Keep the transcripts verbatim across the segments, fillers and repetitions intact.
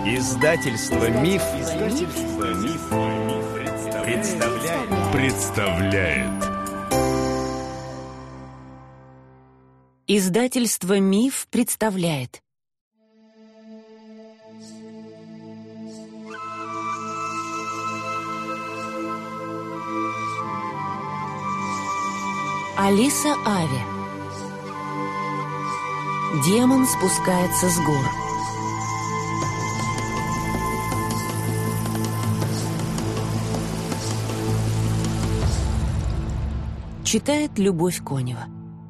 Издательство Миф, Издательство Миф, представляет. представляет. Издательство Миф представляет. Алиса Ави. Демон спускается с гор. Читает Любовь Конева.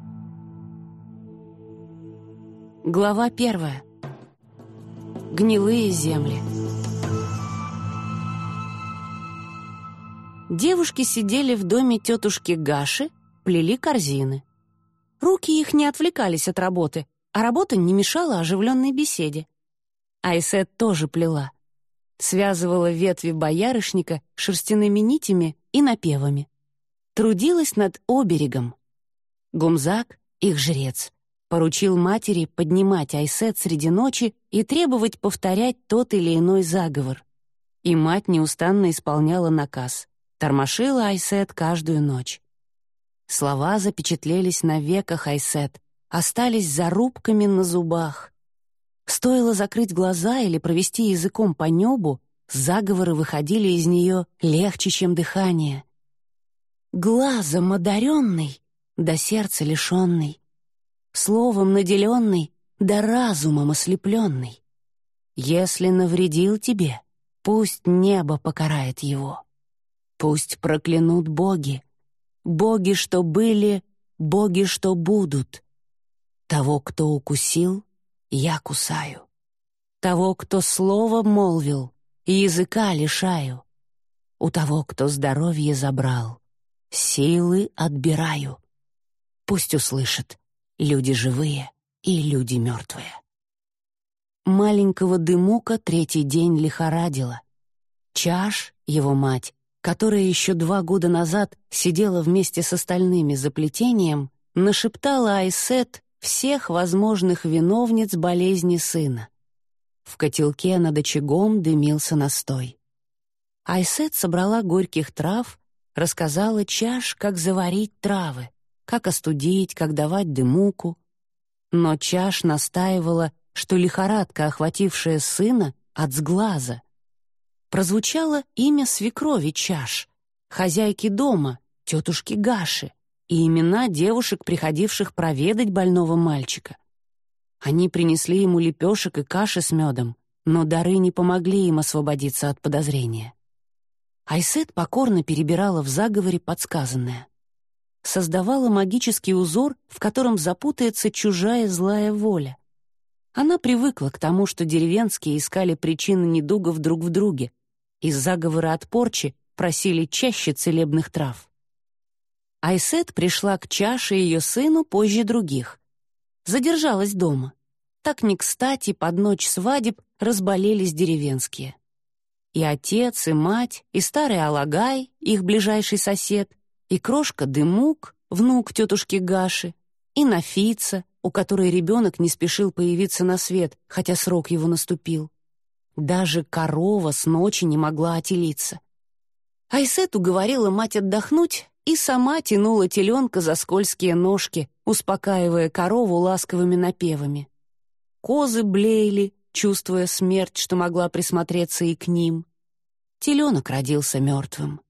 Глава первая. Гнилые земли. Девушки сидели в доме тетушки Гаши, плели корзины. Руки их не отвлекались от работы, а работа не мешала оживленной беседе. Айсет тоже плела. Связывала ветви боярышника шерстяными нитями и напевами. Трудилась над оберегом. Гумзак, их жрец, поручил матери поднимать Айсет среди ночи и требовать повторять тот или иной заговор. И мать неустанно исполняла наказ, тормошила Айсет каждую ночь. Слова запечатлелись на веках Айсет, остались зарубками на зубах. Стоило закрыть глаза или провести языком по небу, заговоры выходили из нее легче, чем дыхание. Глазом одаренный, да сердца лишенный, словом наделенный, да разумом ослепленный. Если навредил тебе, пусть небо покарает его. Пусть проклянут боги, боги, что были, боги, что будут. Того, кто укусил, я кусаю. Того, кто слово молвил, языка лишаю. У того, кто здоровье забрал, силы отбираю. Пусть услышат люди живые и люди мертвые. Маленького Дымука третий день лихорадила. Чаш, его мать, которая еще два года назад сидела вместе с остальными за плетением, нашептала Айсет всех возможных виновниц болезни сына. В котелке над очагом дымился настой. Айсет собрала горьких трав, рассказала Чаш, как заварить травы, как остудить, как давать Дымуку. Но Чаш настаивала, что лихорадка, охватившая сына, от сглаза. Прозвучало имя свекрови Чаш, хозяйки дома, тетушки Гаши, и имена девушек, приходивших проведать больного мальчика. Они принесли ему лепешек и каши с медом, но дары не помогли им освободиться от подозрения. Айсет покорно перебирала в заговоре подсказанное. Создавала магический узор, в котором запутается чужая злая воля. Она привыкла к тому, что деревенские искали причины недугов друг в друге, из заговора от порчи просили чаще целебных трав. Айсет пришла к Чаше и ее сыну позже других. Задержалась дома. Так не кстати под ночь свадеб разболелись деревенские. И отец, и мать, и старый Алагай, их ближайший сосед, и крошка Дымук, внук тетушки Гаши, и Нафица, у которой ребенок не спешил появиться на свет, хотя срок его наступил. Даже корова с ночи не могла отелиться. Айсет уговорила мать отдохнуть и сама тянула теленка за скользкие ножки, успокаивая корову ласковыми напевами. Козы блеяли, чувствуя смерть, что могла присмотреться и к ним. Теленок родился мертвым.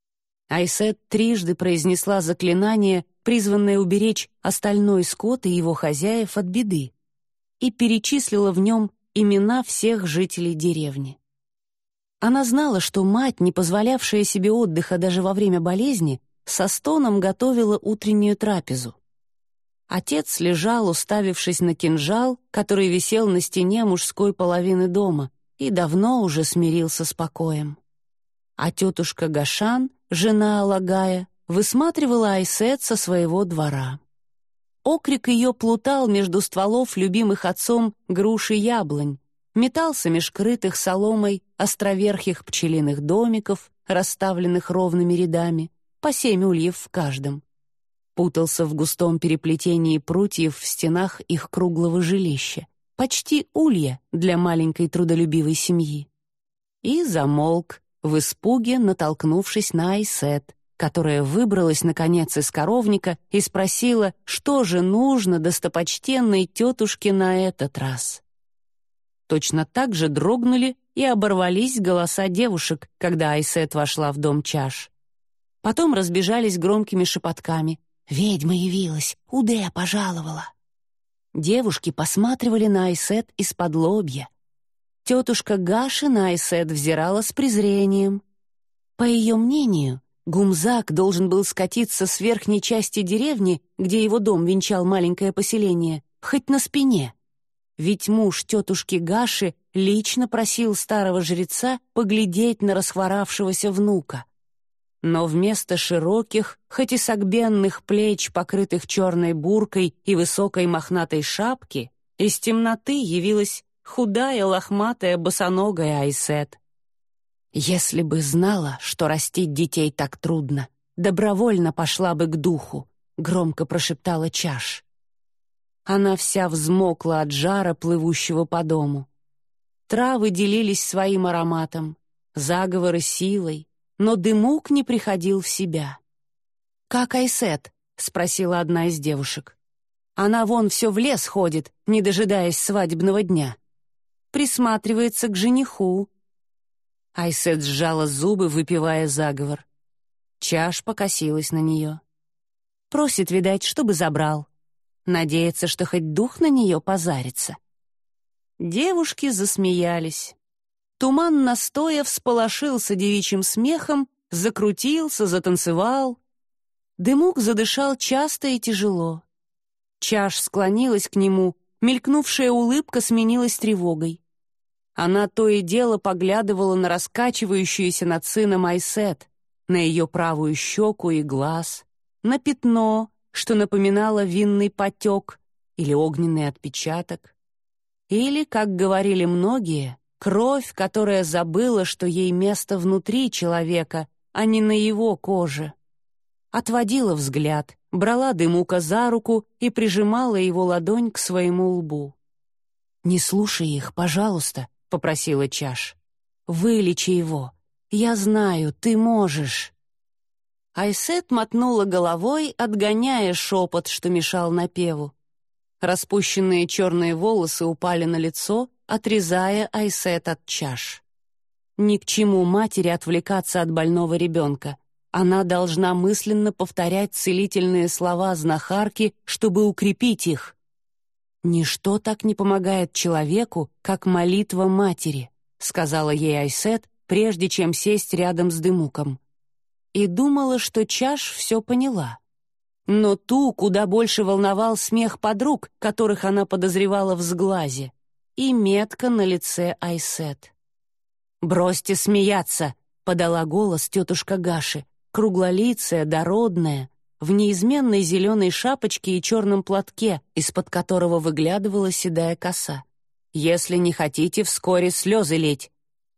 Айсет трижды произнесла заклинание, призванное уберечь остальной скот и его хозяев от беды, и перечислила в нем имена всех жителей деревни. Она знала, что мать, не позволявшая себе отдыха даже во время болезни, со стоном готовила утреннюю трапезу. Отец лежал, уставившись на кинжал, который висел на стене мужской половины дома, и давно уже смирился с покоем. А тетушка Гашан, жена Алагая, высматривала Айсет со своего двора. Окрик ее плутал между стволов любимых отцом груш и яблонь, метался меж крытых соломой островерхих пчелиных домиков, расставленных ровными рядами, по семь ульев в каждом. Путался в густом переплетении прутьев в стенах их круглого жилища, почти улья для маленькой трудолюбивой семьи. И замолк, в испуге натолкнувшись на Айсет, которая выбралась, наконец, из коровника и спросила, что же нужно достопочтенной тетушке на этот раз. Точно так же дрогнули и оборвались голоса девушек, когда Айсет вошла в дом чаш. Потом разбежались громкими шепотками. «Ведьма явилась, Удэ пожаловала». Девушки посматривали на Айсет из-под лобья. Тетушка Гаши на Айсет взирала с презрением. По ее мнению, Гумзак должен был скатиться с верхней части деревни, где его дом венчал маленькое поселение, хоть на спине. Ведь муж тетушки Гаши лично просил старого жреца поглядеть на расхворавшегося внука. Но вместо широких, хоть и согбенных плеч, покрытых черной буркой и высокой мохнатой шапки, из темноты явилась худая, лохматая, босоногая Айсет. «Если бы знала, что растить детей так трудно, добровольно пошла бы к духу», — громко прошептала Чаш. Она вся взмокла от жара, плывущего по дому. Травы делились своим ароматом, заговоры силой, но Дымук не приходил в себя. «Как Айсет?» — спросила одна из девушек. «Она вон все в лес ходит, не дожидаясь свадебного дня. Присматривается к жениху». Айсет сжала зубы, выпивая заговор. Чаш покосилась на нее. Просит, видать, чтобы забрал. Надеется, что хоть дух на нее позарится. Девушки засмеялись. Туман настоя всполошился девичьим смехом, закрутился, затанцевал. Дымук задышал часто и тяжело. Чаш склонилась к нему, мелькнувшая улыбка сменилась тревогой. Она то и дело поглядывала на раскачивающуюся над сыном Айсет, на ее правую щеку и глаз, на пятно, что напоминало винный потек или огненный отпечаток. Или, как говорили многие, кровь, которая забыла, что ей место внутри человека, а не на его коже. Отводила взгляд, брала Дымука за руку и прижимала его ладонь к своему лбу. «Не слушай их, пожалуйста», — попросила Чаш. «Вылечи его. Я знаю, ты можешь». Айсет мотнула головой, отгоняя шепот, что мешал напеву. Распущенные черные волосы упали на лицо, отрезая Айсет от Чаш. Ни к чему матери отвлекаться от больного ребенка. Она должна мысленно повторять целительные слова знахарки, чтобы укрепить их. «Ничто так не помогает человеку, как молитва матери», — сказала ей Айсет, прежде чем сесть рядом с Дымуком. И думала, что Чаш все поняла. Но ту куда больше волновал смех подруг, которых она подозревала в сглазе, и метка на лице Айсет. «Бросьте смеяться», — подала голос тетушка Гаши, круглолицая, дородная, в неизменной зеленой шапочке и черном платке, из-под которого выглядывала седая коса. «Если не хотите вскоре слезы лить».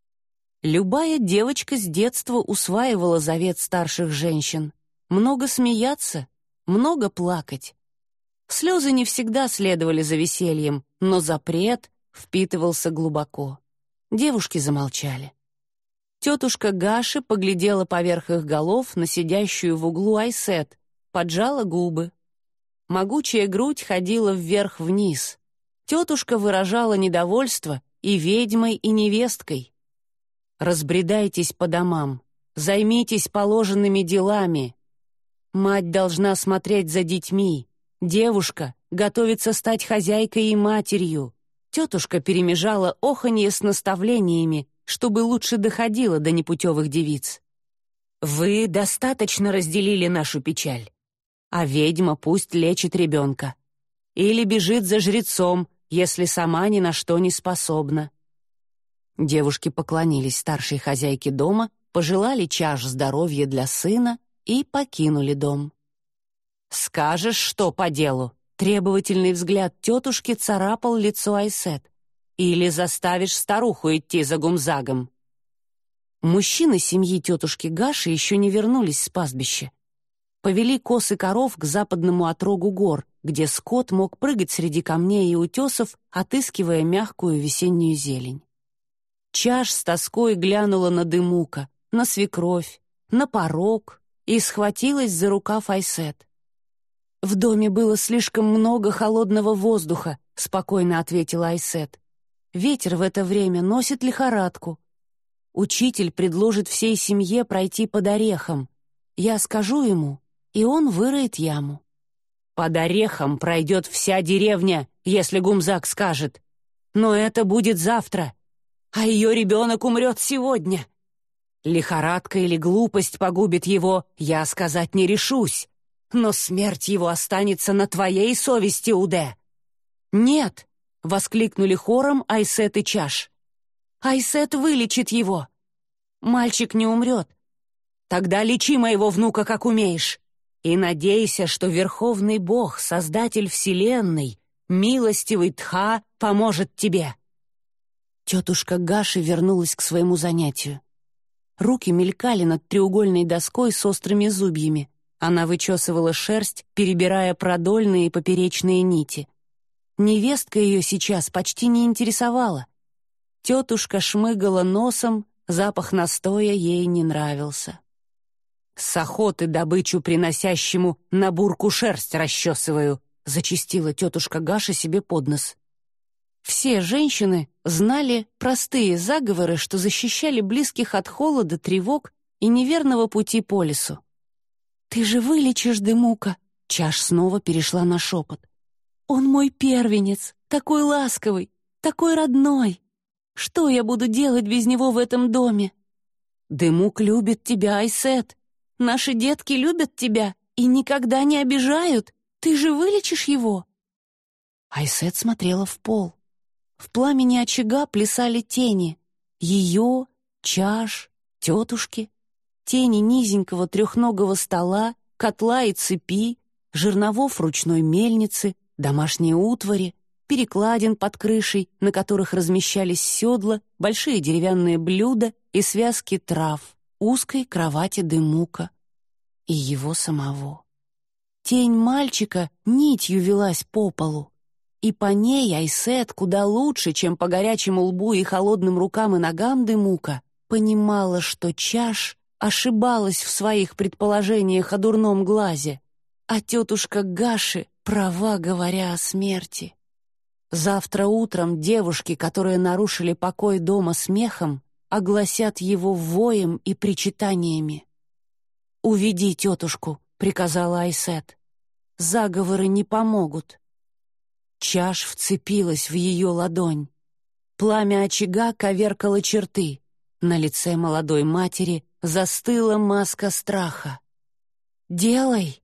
Любая девочка с детства усваивала завет старших женщин. Много смеяться, много плакать. Слезы не всегда следовали за весельем, но запрет впитывался глубоко. Девушки замолчали. Тетушка Гаши поглядела поверх их голов на сидящую в углу Айсет, поджала губы. Могучая грудь ходила вверх-вниз. Тетушка выражала недовольство и ведьмой, и невесткой. «Разбредайтесь по домам, займитесь положенными делами. Мать должна смотреть за детьми. Девушка готовится стать хозяйкой и матерью». Тетушка перемежала оханье с наставлениями, чтобы лучше доходило до непутевых девиц. «Вы достаточно разделили нашу печаль. А ведьма пусть лечит ребенка. Или бежит за жрецом, если сама ни на что не способна». Девушки поклонились старшей хозяйке дома, пожелали Чаш здоровья для сына и покинули дом. «Скажешь, что по делу?» Требовательный взгляд тетушки царапал лицо Айсет. «Или заставишь старуху идти за Гумзагом?» Мужчины семьи тетушки Гаши еще не вернулись с пастбища. Повели коз и коров к западному отрогу гор, где скот мог прыгать среди камней и утесов, отыскивая мягкую весеннюю зелень. Чаш с тоской глянула на Дымука, на свекровь, на порог и схватилась за рукав Айсет. «В доме было слишком много холодного воздуха», — спокойно ответила Айсет. «Ветер в это время носит лихорадку. Учитель предложит всей семье пройти под орехом. Я скажу ему, и он выроет яму». «Под орехом пройдет вся деревня, если Гумзак скажет. Но это будет завтра, а ее ребенок умрет сегодня. Лихорадка или глупость погубит его, я сказать не решусь, но смерть его останется на твоей совести, Уде». «Нет!» — воскликнули хором Айсет и Чаш. «Айсет вылечит его. Мальчик не умрет. Тогда лечи моего внука, как умеешь. И надейся, что Верховный Бог, Создатель Вселенной, милостивый Тха, поможет тебе». Тетушка Гаши вернулась к своему занятию. Руки мелькали над треугольной доской с острыми зубьями. Она вычесывала шерсть, перебирая продольные и поперечные нити. Невестка ее сейчас почти не интересовала. Тетушка шмыгала носом, запах настоя ей не нравился. «С охоты добычу приносящему на бурку шерсть расчесываю», зачастила тетушка Гаша себе под нос. Все женщины знали простые заговоры, что защищали близких от холода, тревог и неверного пути по лесу. «Ты же вылечишь Дымука!» Чаш снова перешла на шепот. «Он мой первенец, такой ласковый, такой родной. Что я буду делать без него в этом доме?» «Дымук любит тебя, Айсет. Наши детки любят тебя и никогда не обижают. Ты же вылечишь его?» Айсет смотрела в пол. В пламени очага плясали тени. Ее, Чаш, тетушки. Тени низенького трехногого стола, котла и цепи, жерновов ручной мельницы, домашние утвари, перекладин под крышей, на которых размещались седла, большие деревянные блюда и связки трав, узкой кровати Дымука и его самого. Тень мальчика нитью велась по полу, и по ней Айсет куда лучше, чем по горячему лбу и холодным рукам и ногам Дымука, понимала, что Чаш ошибалась в своих предположениях о дурном глазе, а тетушка Гаши права, говоря о смерти. Завтра утром девушки, которые нарушили покой дома смехом, огласят его воем и причитаниями. «Уведи тетушку», — приказала Айсет. «Заговоры не помогут». Чаш вцепилась в ее ладонь. Пламя очага коверкало черты. На лице молодой матери застыла маска страха. «Делай!»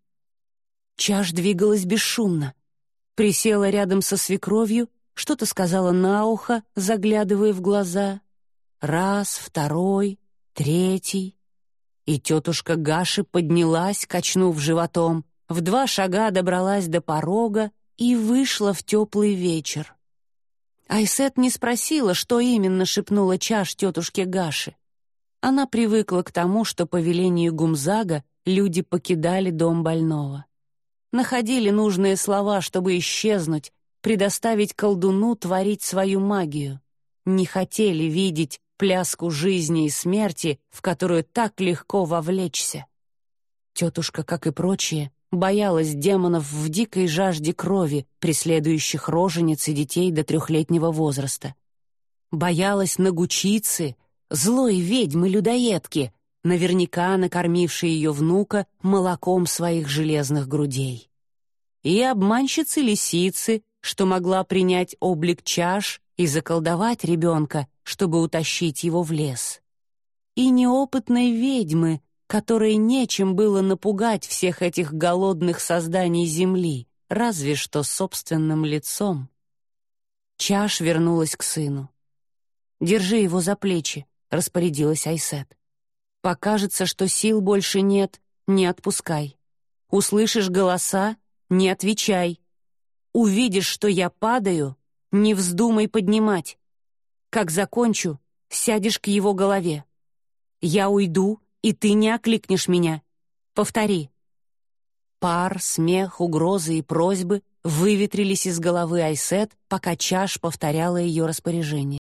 Чаш двигалась бесшумно. Присела рядом со свекровью, что-то сказала на ухо, заглядывая в глаза. Раз, второй, третий. И тетушка Гаши поднялась, качнув животом, в два шага добралась до порога и вышла в теплый вечер. Айсет не спросила, что именно шепнула Чаш тетушке Гаши. Она привыкла к тому, что по велению Гумзага люди покидали дом больного. Находили нужные слова, чтобы исчезнуть, предоставить колдуну творить свою магию. Не хотели видеть пляску жизни и смерти, в которую так легко вовлечься. Тетушка, как и прочие, боялась демонов в дикой жажде крови, преследующих рожениц и детей до трехлетнего возраста. Боялась нагучицы, злой ведьмы-людоедки, наверняка накормившей ее внука молоком своих железных грудей. И обманщицы-лисицы, что могла принять облик Чаш и заколдовать ребенка, чтобы утащить его в лес. И неопытной ведьмы, которой нечем было напугать всех этих голодных созданий земли, разве что собственным лицом. Чаш вернулась к сыну. «Держи его за плечи», — распорядилась Айсет. «Покажется, что сил больше нет, не отпускай. Услышишь голоса — не отвечай. Увидишь, что я падаю — не вздумай поднимать. Как закончу, сядешь к его голове. Я уйду, и ты не окликнешь меня. Повтори». Пар, смех, угрозы и просьбы выветрились из головы Айсет, пока Чаш повторяла ее распоряжение.